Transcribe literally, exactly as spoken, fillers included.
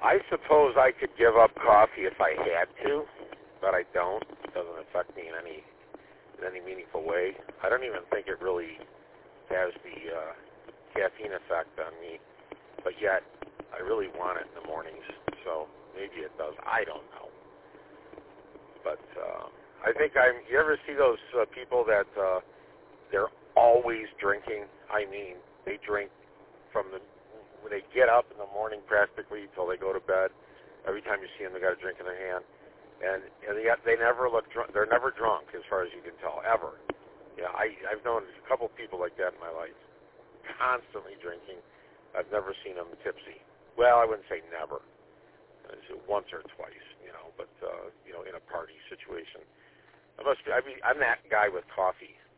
I suppose I could give up coffee if I had to, but I don't. It doesn't affect me in any in any meaningful way. I don't even think it really has the uh, caffeine effect on me, but yet I really want it in the mornings, so maybe it does. I don't know. But uh, I think I'm. You ever see those uh, people that uh, they're always drinking? I mean, they drink from the when they get up in the morning practically till they go to bed. Every time you see them, they got a drink in their hand, and and yet they never look drunk. They're never drunk, as far as you can tell, ever. Yeah, I I've known a couple people like that in my life, constantly drinking. I've never seen them tipsy. Well, I wouldn't say never. Once or twice, you know, but uh, you know, in a party situation. I must be, I mean, I'm that guy with coffee.